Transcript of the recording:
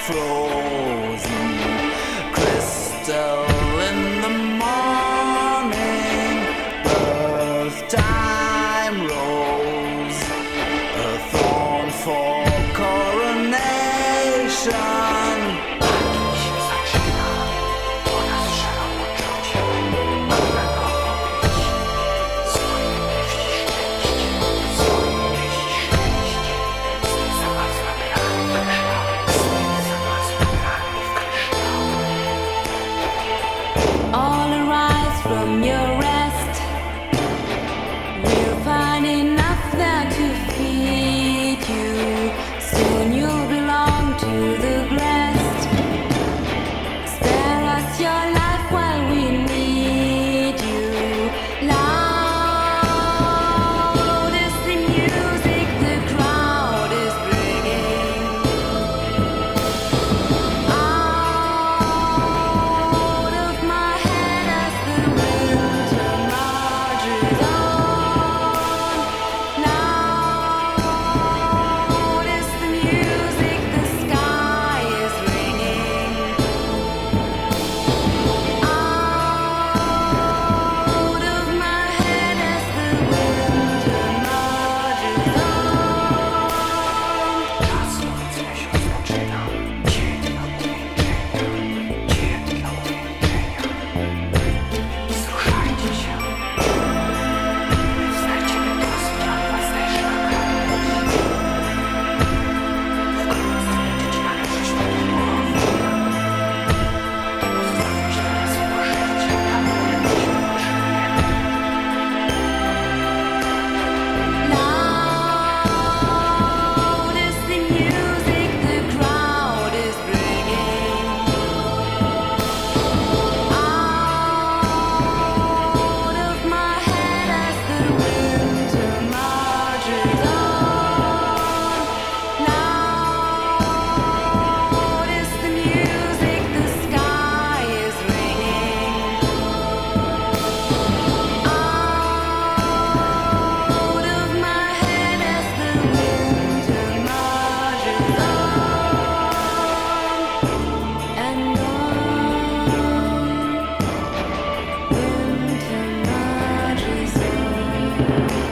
frozen crystal in the morning. Birth time rose, a thorn for coronation. All arise from your rest. We'll find enough there to feed you. Soon you'll belong to the blessed. Spare us your life while we need you. Loud is the music the crowd is bringing. Out of my head as the winter marches on. Loud is the music the sky is ringing. Out of my head as the winter marches on. Czas słońca się rozpoczyna. Dzień na uwieńczenia. Wzruszajcie się. Znajdziemy prostą was też na radość. Wkrótce będziecie należeć do głowy. Pozostawić teraz jego życie, aby byliśmy potrzebujemy. Loud is the music the crowd is bringing. Out of my head as the winter marches on. Loud is the music the sky is ringing. Out of my head as the winter marches on and on. Winter marches on.